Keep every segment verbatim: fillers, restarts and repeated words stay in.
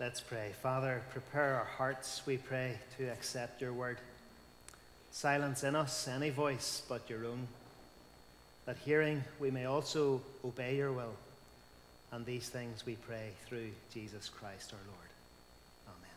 Let's pray. Father, prepare our hearts, we pray, to accept your word. Silence in us any voice but your own, that hearing we may also obey your will. And these things we pray through Jesus Christ our Lord. Amen.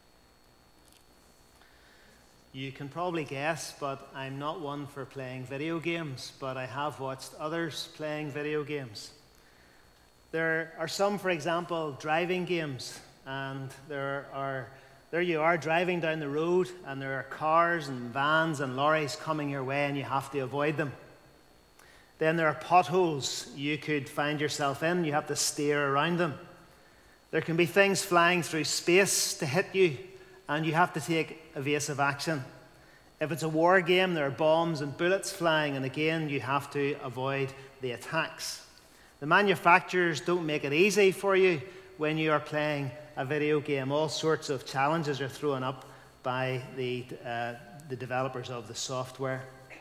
You can probably guess, but I'm not one for playing video games, but I have watched others playing video games. There are some, for example, driving games. And there are, there you are driving down the road, and there are cars and vans and lorries coming your way, and you have to avoid them. Then there are potholes you could find yourself in. You have to steer around them. There can be things flying through space to hit you, and you have to take evasive action. If it's a war game, there are bombs and bullets flying, and again, you have to avoid the attacks. The manufacturers don't make it easy for you when you are playing a video game. All sorts of challenges are thrown up by the, uh, the developers of the software.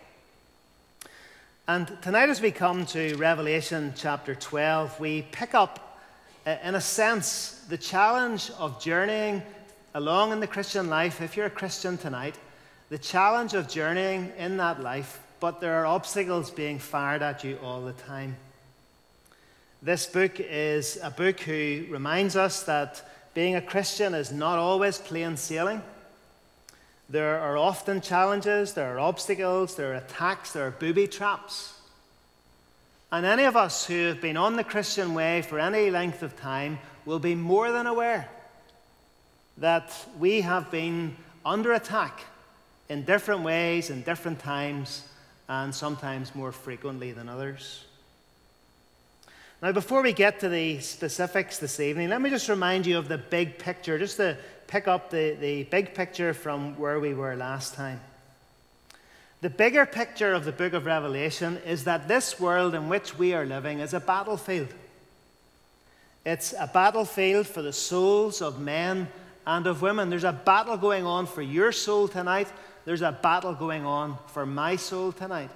And tonight, as we come to Revelation chapter twelve, we pick up, uh, in a sense, the challenge of journeying along in the Christian life. If you're a Christian tonight, the challenge of journeying in that life, but there are obstacles being fired at you all the time. This book is a book who reminds us that being a Christian is not always plain sailing. There are often challenges, there are obstacles, there are attacks, there are booby traps. And any of us who have been on the Christian way for any length of time will be more than aware that we have been under attack in different ways, in different times, and sometimes more frequently than others. Now, before we get to the specifics this evening, let me just remind you of the big picture, just to pick up the, the big picture from where we were last time. The bigger picture of the book of Revelation is that this world in which we are living is a battlefield. It's a battlefield for the souls of men and of women. There's a battle going on for your soul tonight. There's a battle going on for my soul tonight.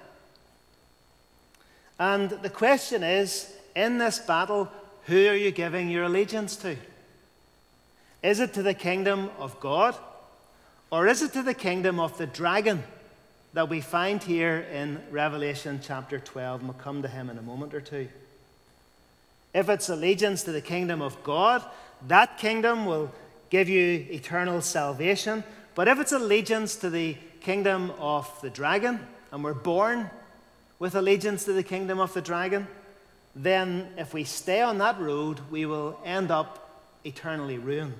And the question is, in this battle, who are you giving your allegiance to? Is it to the kingdom of God, or is it to the kingdom of the dragon that we find here in Revelation chapter twelve? And we'll come to him in a moment or two. If it's allegiance to the kingdom of God, that kingdom will give you eternal salvation. But if it's allegiance to the kingdom of the dragon, and we're born with allegiance to the kingdom of the dragon, then if we stay on that road, we will end up eternally ruined.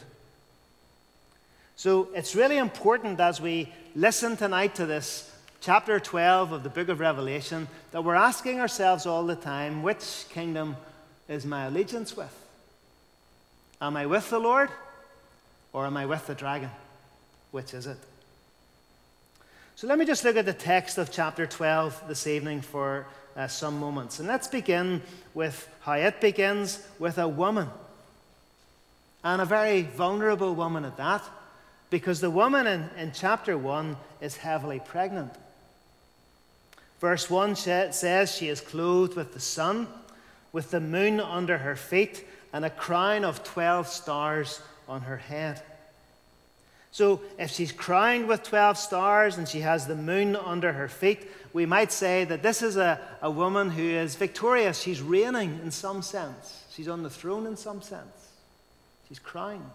So it's really important as we listen tonight to this chapter twelve of the book of Revelation that we're asking ourselves all the time, which kingdom is my allegiance with? Am I with the Lord, or am I with the dragon? Which is it? So let me just look at the text of chapter twelve this evening for uh, some moments. And let's begin with how it begins, with a woman. And a very vulnerable woman at that, because the woman in, in chapter one is heavily pregnant. Verse one says she is clothed with the sun, with the moon under her feet, and a crown of twelve stars on her head. So if she's crowned with twelve stars and she has the moon under her feet, we might say that this is a, a woman who is victorious. She's reigning in some sense. She's on the throne in some sense. She's crowned.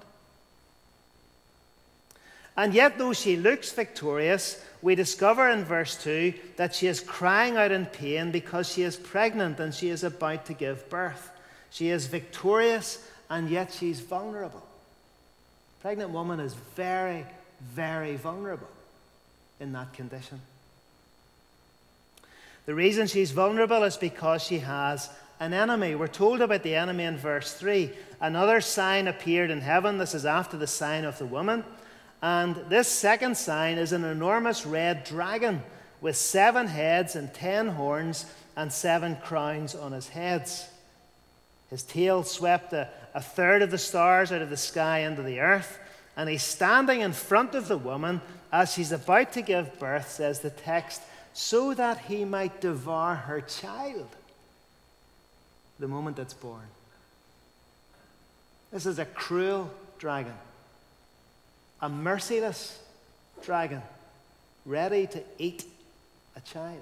And yet, though she looks victorious, we discover in verse two that she is crying out in pain because she is pregnant and she is about to give birth. She is victorious, and yet she's vulnerable. A pregnant woman is very, very vulnerable in that condition. The reason she's vulnerable is because she has an enemy. We're told about the enemy in verse three. Another sign appeared in heaven. This is after the sign of the woman. And this second sign is an enormous red dragon with seven heads and ten horns and seven crowns on his heads. His tail swept a, a third of the stars out of the sky into the earth. And he's standing in front of the woman as she's about to give birth, says the text, so that he might devour her child the moment it's born. This is a cruel dragon, a merciless dragon, ready to eat a child.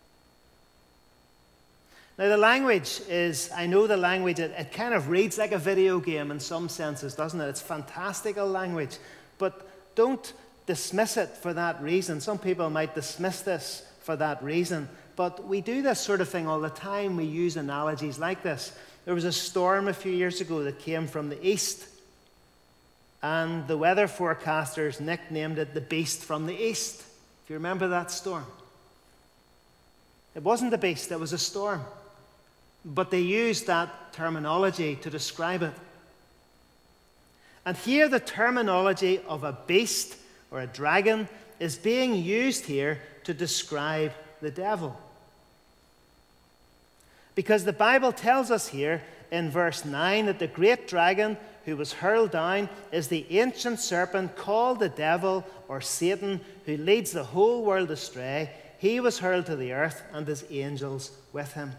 Now, the language is, I know the language, it, it kind of reads like a video game in some senses, doesn't it? It's fantastical language. But don't dismiss it for that reason. Some people might dismiss this for that reason. But we do this sort of thing all the time. We use analogies like this. There was a storm a few years ago that came from the east. And the weather forecasters nicknamed it the beast from the east. If you remember that storm. It wasn't the beast, it was a storm. But they used that terminology to describe it. And here the terminology of a beast or a dragon is being used here to describe the devil. Because the Bible tells us here in verse nine that the great dragon who was hurled down is the ancient serpent called the devil or Satan, who leads the whole world astray. He was hurled to the earth and his angels with him.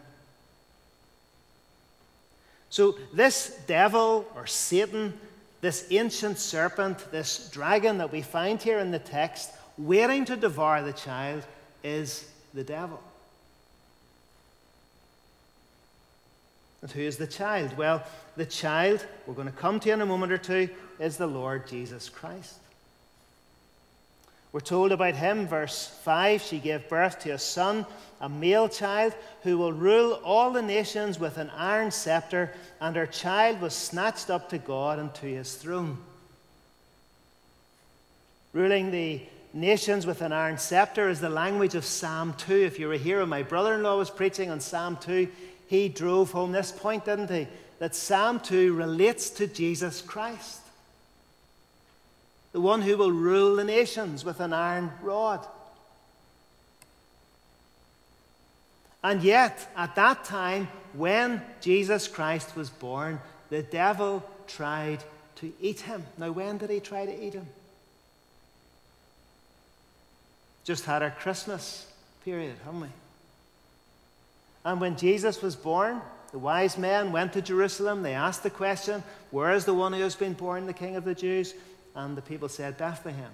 So this devil or Satan, this ancient serpent, this dragon that we find here in the text, waiting to devour the child, is the devil. And who is the child? Well, the child, we're going to come to in a moment or two, is the Lord Jesus Christ. We're told about him, verse five, she gave birth to a son, a male child, who will rule all the nations with an iron scepter, and her child was snatched up to God and to his throne. Ruling the nations with an iron scepter is the language of Psalm two. If you were here when my brother-in-law was preaching on Psalm two, he drove home this point, didn't he? That Psalm two relates to Jesus Christ. The one who will rule the nations with an iron rod. And yet, at that time, when Jesus Christ was born, the devil tried to eat him. Now, when did he try to eat him? Just had our Christmas period, haven't we? And when Jesus was born, the wise men went to Jerusalem. They asked the question, where is the one who has been born, the King of the Jews? And the people said, Bethlehem.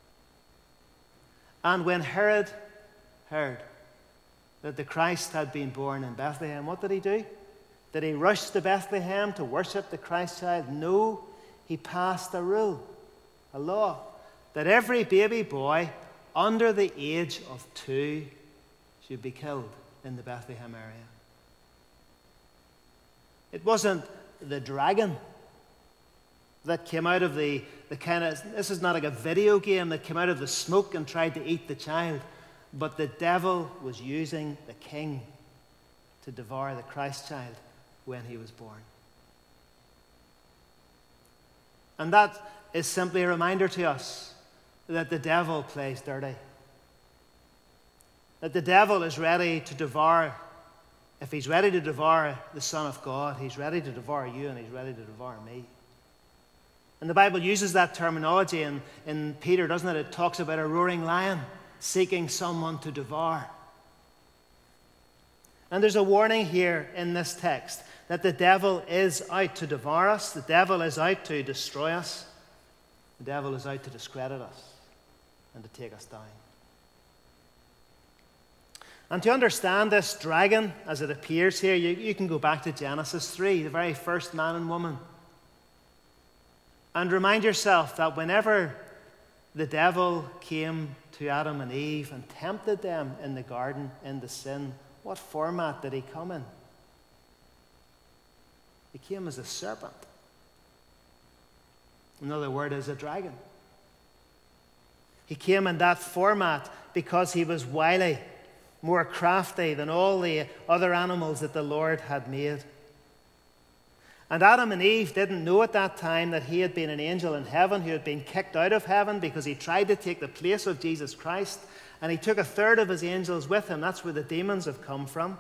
And when Herod heard that the Christ had been born in Bethlehem, what did he do? Did he rush to Bethlehem to worship the Christ child? No, he passed a rule, a law, that every baby boy under the age of two should be killed in the Bethlehem area. It wasn't the dragon that came out of the, the kind of, this is not like a video game that came out of the smoke and tried to eat the child, but the devil was using the king to devour the Christ child when he was born. And that is simply a reminder to us that the devil plays dirty. That the devil is ready to devour, if he's ready to devour the Son of God, he's ready to devour you and he's ready to devour me. And the Bible uses that terminology in, in Peter, doesn't it? It talks about a roaring lion seeking someone to devour. And there's a warning here in this text that the devil is out to devour us. The devil is out to destroy us. The devil is out to discredit us and to take us down. And to understand this dragon as it appears here, you, you can go back to Genesis three, the very first man and woman. And remind yourself that whenever the devil came to Adam and Eve and tempted them in the garden into sin, what format did he come in? He came as a serpent. Another word is a dragon. He came in that format because he was wily, more crafty than all the other animals that the Lord had made. And Adam and Eve didn't know at that time that he had been an angel in heaven who had been kicked out of heaven because he tried to take the place of Jesus Christ, and he took a third of his angels with him. That's where the demons have come from.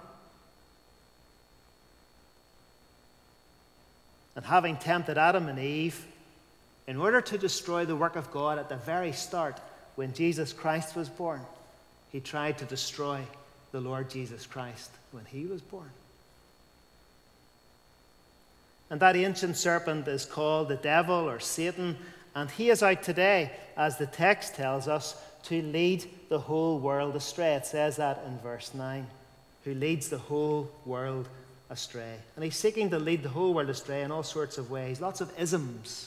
And having tempted Adam and Eve, in order to destroy the work of God at the very start, when Jesus Christ was born, he tried to destroy the Lord Jesus Christ when he was born. And that ancient serpent is called the devil or Satan. And he is out today, as the text tells us, to lead the whole world astray. It says that in verse nine. Who leads the whole world astray. And he's seeking to lead the whole world astray in all sorts of ways. Lots of isms.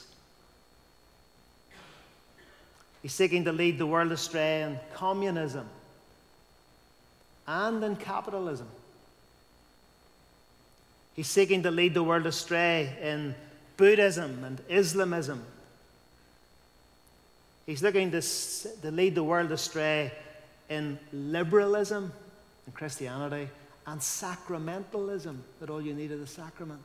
He's seeking to lead the world astray in communism and in capitalism. He's seeking to lead the world astray in Buddhism and Islamism. He's looking to, to lead the world astray in liberalism and Christianity and sacramentalism, that all you need are the sacraments.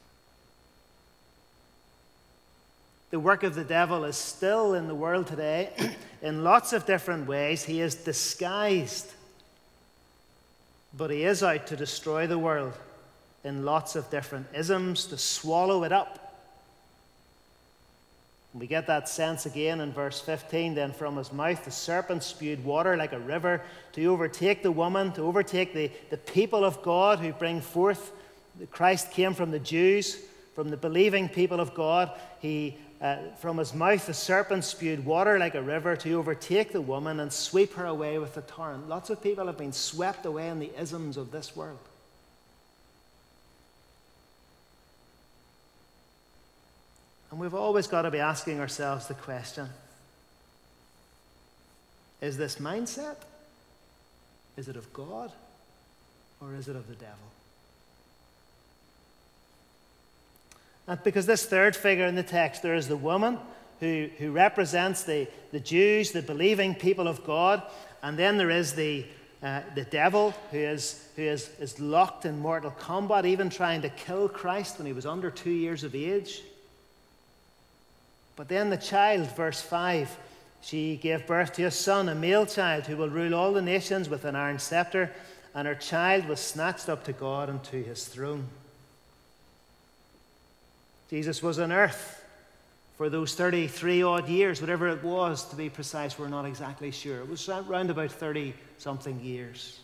The work of the devil is still in the world today in lots of different ways. He is disguised, but he is out to destroy the world in lots of different isms, to swallow it up. We get that sense again in verse fifteen. Then from his mouth the serpent spewed water like a river to overtake the woman, to overtake the, the people of God who bring forth. Christ came from the Jews, from the believing people of God. He, uh, from his mouth the serpent spewed water like a river to overtake the woman and sweep her away with the torrent. Lots of people have been swept away in the isms of this world. And we've always got to be asking ourselves the question, is this mindset, is it of God or is it of the devil? And because this third figure in the text, there is the woman who, who represents the, the Jews, the believing people of God, and then there is the, uh, the devil who, is, who is, is locked in mortal combat, even trying to kill Christ when he was under two years of age. But then the child, verse five, she gave birth to a son, a male child, who will rule all the nations with an iron scepter, and her child was snatched up to God and to his throne. Jesus was on earth for those thirty-three odd years, whatever it was, to be precise, we're not exactly sure. It was around about thirty-something years.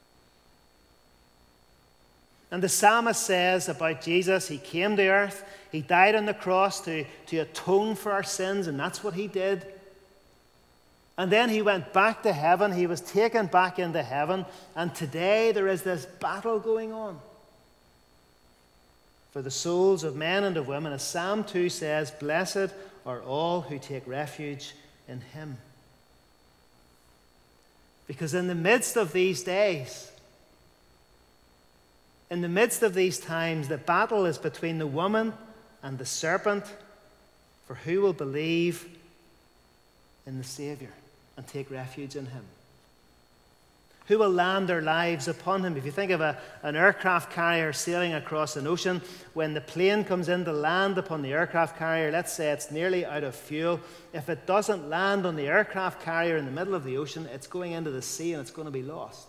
And the psalmist says about Jesus, he came to earth, he died on the cross to, to atone for our sins, and that's what he did. And then he went back to heaven, he was taken back into heaven, and today there is this battle going on for the souls of men and of women. As Psalm two says, blessed are all who take refuge in him. Because in the midst of these days, in the midst of these times, the battle is between the woman and the serpent for who will believe in the Savior and take refuge in him. Who will land their lives upon him? If you think of a, an aircraft carrier sailing across an ocean, when the plane comes in to land upon the aircraft carrier, let's say it's nearly out of fuel. If it doesn't land on the aircraft carrier in the middle of the ocean, it's going into the sea and it's going to be lost.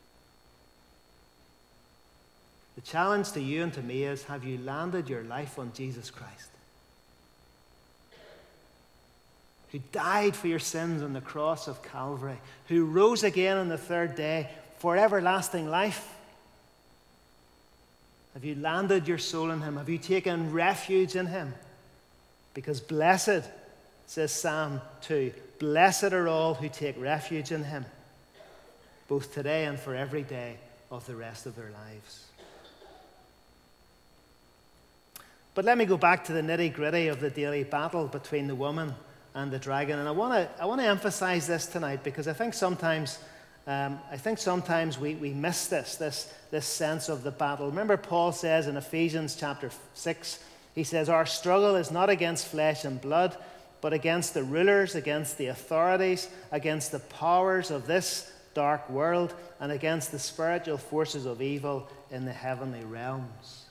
The challenge to you and to me is, have you landed your life on Jesus Christ, who died for your sins on the cross of Calvary, who rose again on the third day for everlasting life? Have you landed your soul in him? Have you taken refuge in him? Because blessed, says Psalm two, blessed are all who take refuge in him, both today and for every day of the rest of their lives. But let me go back to the nitty-gritty of the daily battle between the woman and the dragon. And I want to I want to emphasize this tonight, because I think sometimes um, I think sometimes we, we miss this, this, this sense of the battle. Remember, Paul says in Ephesians chapter six, he says, our struggle is not against flesh and blood, but against the rulers, against the authorities, against the powers of this dark world, and against the spiritual forces of evil in the heavenly realms.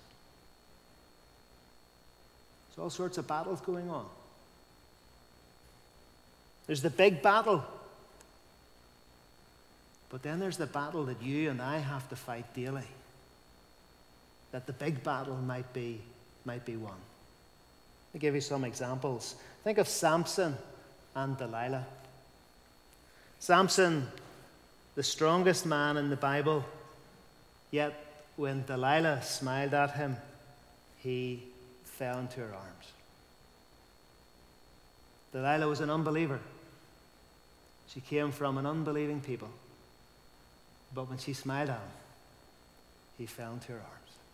There's all sorts of battles going on. There's the big battle. But then there's the battle that you and I have to fight daily. That the big battle might be, might be won. I'll give you some examples. Think of Samson and Delilah. Samson, the strongest man in the Bible, yet when Delilah smiled at him, he fell into her arms. Delilah was an unbeliever. She came from an unbelieving people. But when she smiled at him, he fell into her arms.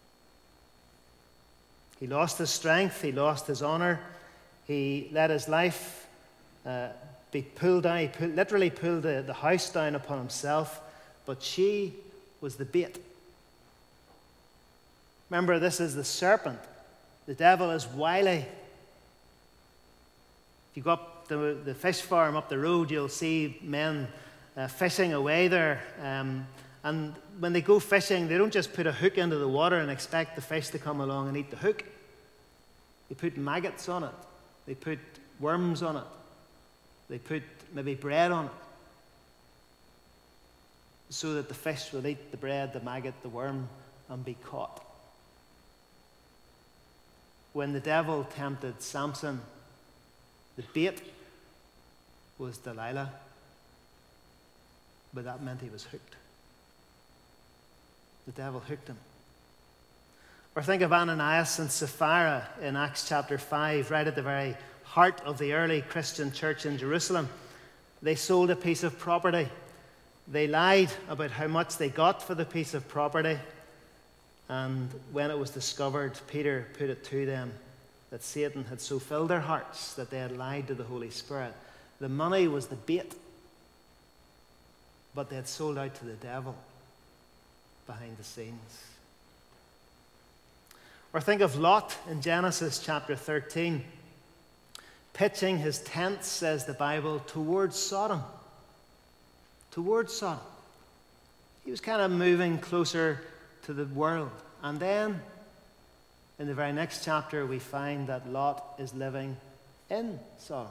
He lost his strength. He lost his honor. He let his life uh, be pulled down. He pulled, literally pulled the, the house down upon himself. But she was the bait. Remember, this is the serpent. The devil is wily. If you go up the, the fish farm up the road, you'll see men uh, fishing away there. Um, and when they go fishing, they don't just put a hook into the water and expect the fish to come along and eat the hook. They put maggots on it. They put worms on it. They put maybe bread on it, so that the fish will eat the bread, the maggot, the worm, and be caught. When the devil tempted Samson, the bait was Delilah, but that meant he was hooked. The devil hooked him. Or think of Ananias and Sapphira in Acts chapter five, right at the very heart of the early Christian church in Jerusalem. They sold a piece of property. They lied about how much they got for the piece of property. And when it was discovered, Peter put it to them that Satan had so filled their hearts that they had lied to the Holy Spirit. The money was the bait, but they had sold out to the devil behind the scenes. Or think of Lot in Genesis chapter thirteen, pitching his tent, says the Bible, towards Sodom. Towards Sodom. He was kind of moving closer to the world. And then, in the very next chapter, we find that Lot is living in Sodom.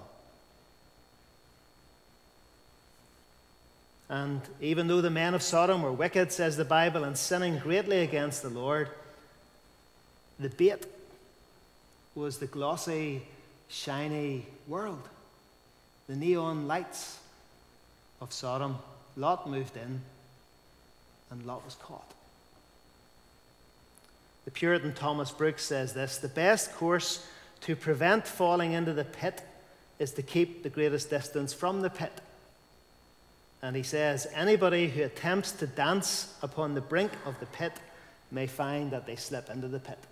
And even though the men of Sodom were wicked, says the Bible, and sinning greatly against the Lord, the bait was the glossy, shiny world, the neon lights of Sodom. Lot moved in, and Lot was caught. The Puritan Thomas Brooks says this: the best course to prevent falling into the pit is to keep the greatest distance from the pit. And he says, anybody who attempts to dance upon the brink of the pit may find that they slip into the pit.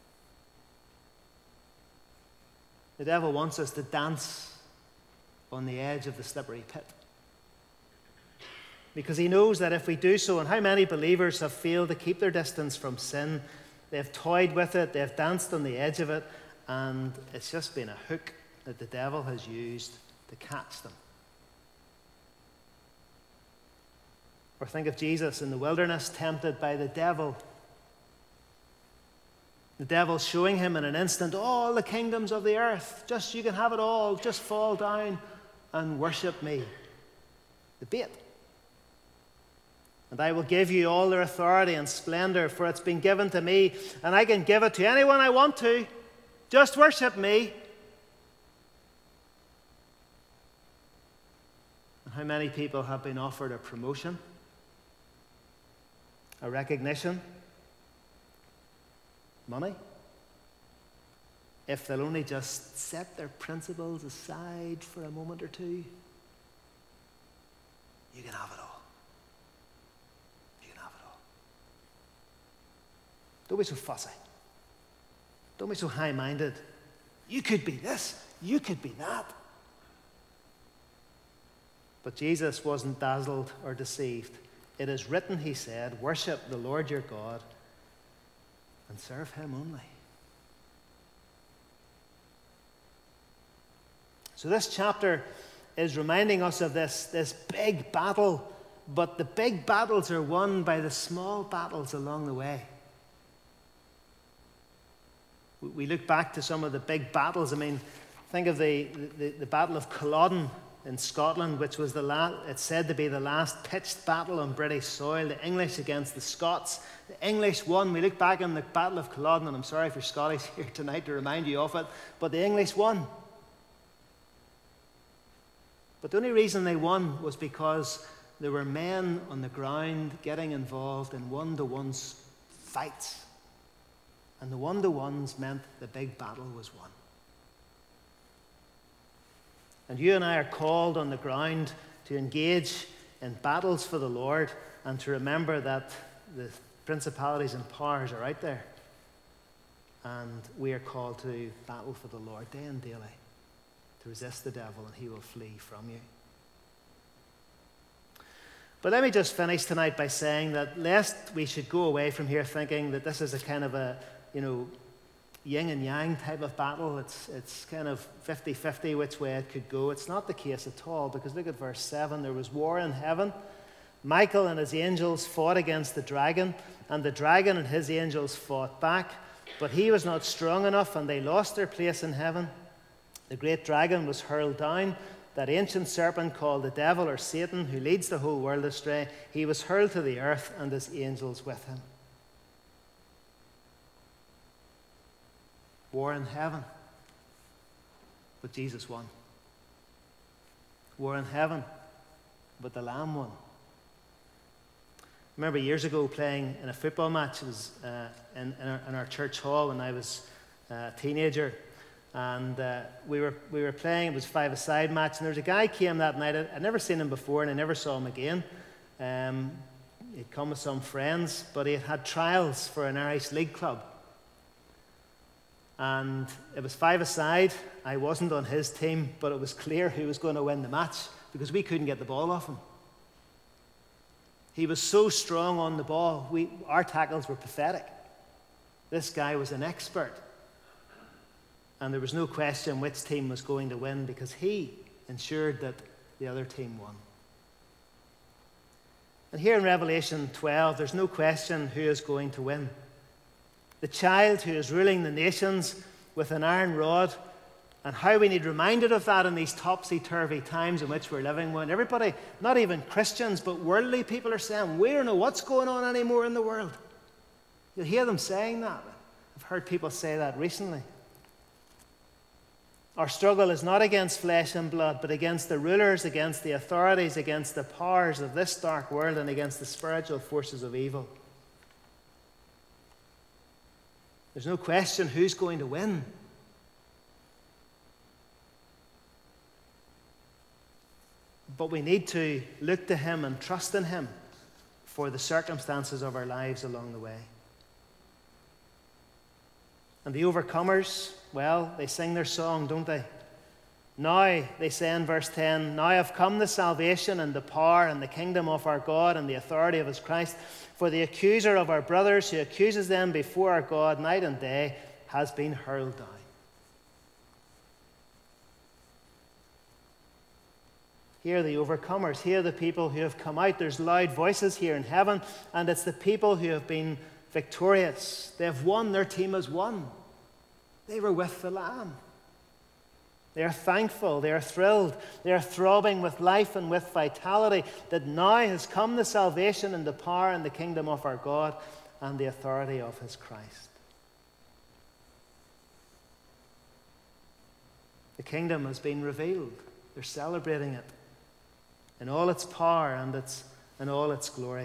The devil wants us to dance on the edge of the slippery pit, because he knows that if we do so, and how many believers have failed to keep their distance from sin, they've toyed with it, they've danced on the edge of it, and it's just been a hook that the devil has used to catch them. Or think of Jesus in the wilderness, tempted by the devil. The devil showing him in an instant all the kingdoms of the earth. Just, you can have it all. Just fall down and worship me. The bait. And I will give you all their authority and splendor, for it's been given to me, and I can give it to anyone I want to. Just worship me. And how many people have been offered a promotion, a recognition, money, if they'll only just set their principles aside for a moment or two? You can have it all. You can have it all. Don't be so fussy. Don't be so high-minded. You could be this. You could be that. But Jesus wasn't dazzled or deceived. It is written, he said, worship the Lord your God and serve him only. So this chapter is reminding us of this, this big battle, but the big battles are won by the small battles along the way. We look back to some of the big battles. I mean, think of the, the, the Battle of Culloden in Scotland, which was the last, it's said to be the last pitched battle on British soil, the English against the Scots. The English won. We look back on the Battle of Culloden, and I'm sorry if you're Scottish here tonight to remind you of it, but the English won. But the only reason they won was because there were men on the ground getting involved in one-to-one fights. And the one-to-ones meant the big battle was won. And you and I are called on the ground to engage in battles for the Lord and to remember that the principalities and powers are out there. And we are called to battle for the Lord day and daily, to resist the devil, and he will flee from you. But let me just finish tonight by saying that lest we should go away from here thinking that this is a kind of a, you know, yin and yang type of battle. It's, it's kind of fifty-fifty which way it could go. It's not the case at all, because look at verse seven. There was war in heaven. Michael and his angels fought against the dragon, and the dragon and his angels fought back. But he was not strong enough, and they lost their place in heaven. The great dragon was hurled down, that ancient serpent called the devil, or Satan, who leads the whole world astray. He was hurled to the earth, and his angels with him. War in heaven. But Jesus won. War in heaven. But the Lamb won. I remember years ago playing in a football match. It was uh, in, in, our, in our church hall when I was uh, a teenager. And uh, we were we were playing. It was a five-a-side match. And there was a guy came that night. I'd, I'd never seen him before, and I never saw him again. Um, he'd come with some friends, but he had had trials for an Irish League club. And it was five-a-side. I wasn't on his team, but it was clear who was going to win the match because we couldn't get the ball off him. He was so strong on the ball. We, our tackles were pathetic. This guy was an expert. And there was no question which team was going to win because he ensured that the other team won. And here in Revelation twelve, there's no question who is going to win. The child who is ruling the nations with an iron rod, and how we need reminded of that in these topsy-turvy times in which we're living, when everybody, not even Christians, but worldly people are saying, we don't know what's going on anymore in the world. You'll hear them saying that. I've heard people say that recently. Our struggle is not against flesh and blood, but against the rulers, against the authorities, against the powers of this dark world, and against the spiritual forces of evil. There's no question who's going to win. But we need to look to him and trust in him for the circumstances of our lives along the way. And the overcomers, well, they sing their song, don't they? Now, they say in verse ten, now have come the salvation and the power and the kingdom of our God and the authority of his Christ. For the accuser of our brothers who accuses them before our God night and day has been hurled down. Here are the overcomers. Here are the people who have come out. There's loud voices here in heaven, and it's the people who have been victorious. They have won. Their team has won. They were with the Lamb. They are thankful. They are thrilled. They are throbbing with life and with vitality that now has come the salvation and the power and the kingdom of our God and the authority of his Christ. The kingdom has been revealed. They're celebrating it in all its power and its, in all its glory.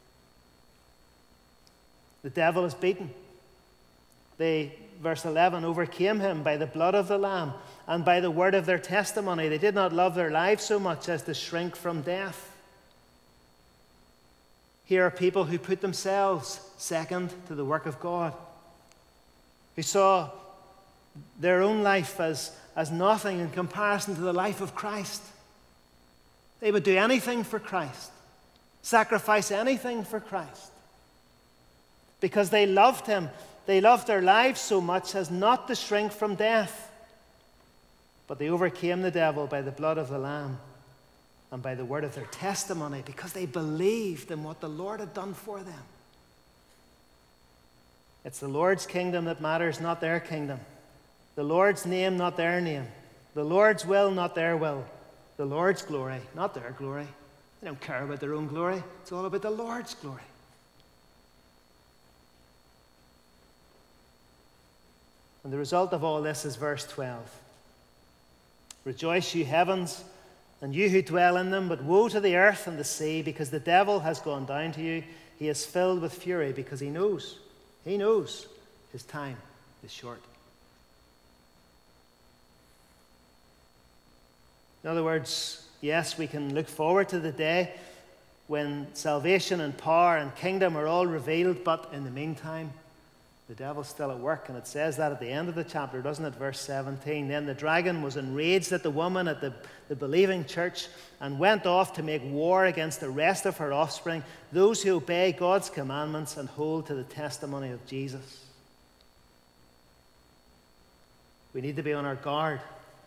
The devil is beaten. They, verse eleven, overcame him by the blood of the Lamb and by the word of their testimony. They did not love their lives so much as to shrink from death. Here are people who put themselves second to the work of God, who saw their own life as, as nothing in comparison to the life of Christ. They would do anything for Christ, sacrifice anything for Christ, because they loved him. They loved their lives so much as not to shrink from death. But they overcame the devil by the blood of the Lamb and by the word of their testimony, because they believed in what the Lord had done for them. It's the Lord's kingdom that matters, not their kingdom. The Lord's name, not their name. The Lord's will, not their will. The Lord's glory, not their glory. They don't care about their own glory. It's all about the Lord's glory. And the result of all this is verse twelve. Rejoice, you heavens, and you who dwell in them, but woe to the earth and the sea, because the devil has gone down to you. He is filled with fury because he knows, he knows His time is short. In other words, yes, we can look forward to the day when salvation and power and kingdom are all revealed, but in the meantime, the devil's still at work. And it says that at the end of the chapter, doesn't it? Verse seventeen. Then the dragon was enraged at the woman, at the, the believing church, and went off to make war against the rest of her offspring, those who obey God's commandments and hold to the testimony of Jesus. We need to be on our guard,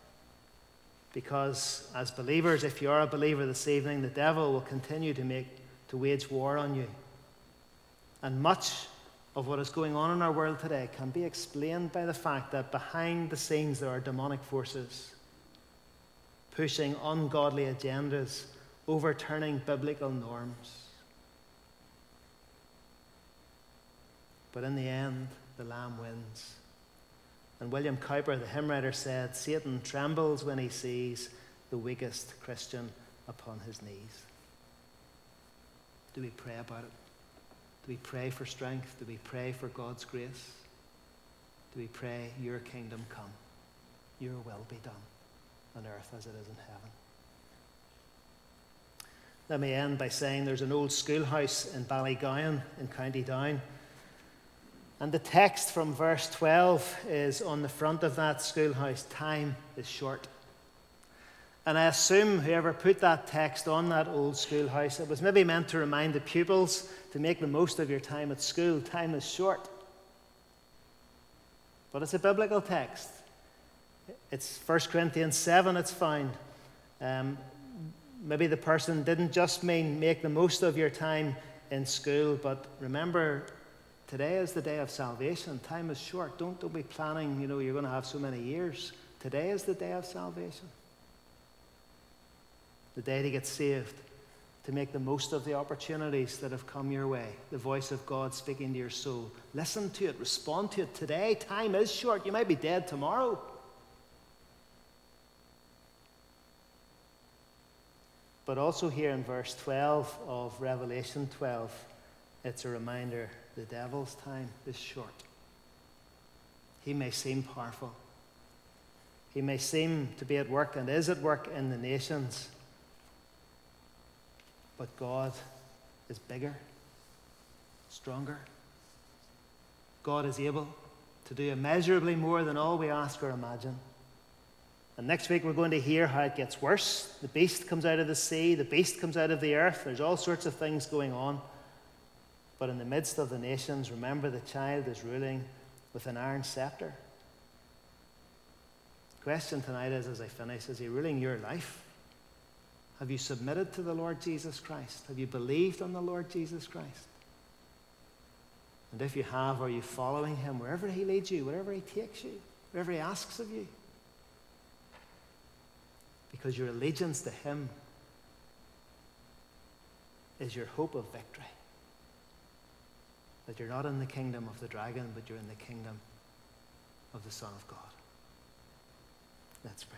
because as believers, if you are a believer this evening, the devil will continue to make to wage war on you. And much of what is going on in our world today can be explained by the fact that behind the scenes there are demonic forces pushing ungodly agendas, overturning biblical norms. But in the end, the Lamb wins. And William Cowper, the hymn writer, said, Satan trembles when he sees the weakest Christian upon his knees. Do we pray about it? Do we pray for strength? Do we pray for God's grace? Do we pray, your kingdom come, your will be done on earth as it is in heaven? Let me end by saying there's an old schoolhouse in Ballygowan in County Down. And the text from verse twelve is on the front of that schoolhouse. Time is short. And I assume whoever put that text on that old schoolhouse, it was maybe meant to remind the pupils to make the most of your time at school. Time is short. But it's a biblical text. It's First Corinthians seven it's found. Um, maybe the person didn't just mean make the most of your time in school, but remember, today is the day of salvation. Time is short. Don't, don't be planning, you know, you're going to have so many years. Today is the day of salvation. The day to get saved, to make the most of the opportunities that have come your way. The voice of God speaking to your soul. Listen to it. Respond to it today. Time is short. You might be dead tomorrow. But also here in verse twelve of Revelation twelve, it's a reminder the devil's time is short. He may seem powerful. He may seem to be at work and is at work in the nations. But God is bigger, stronger. God is able to do immeasurably more than all we ask or imagine. And next week we're going to hear how it gets worse. The beast comes out of the sea. The beast comes out of the earth. There's all sorts of things going on. But in the midst of the nations, remember the child is ruling with an iron scepter. The question tonight is, as I finish, is he ruling your life? Have you submitted to the Lord Jesus Christ? Have you believed on the Lord Jesus Christ? And if you have, are you following him wherever he leads you, wherever he takes you, wherever he asks of you? Because your allegiance to him is your hope of victory. That you're not in the kingdom of the dragon, but you're in the kingdom of the Son of God. Let's pray.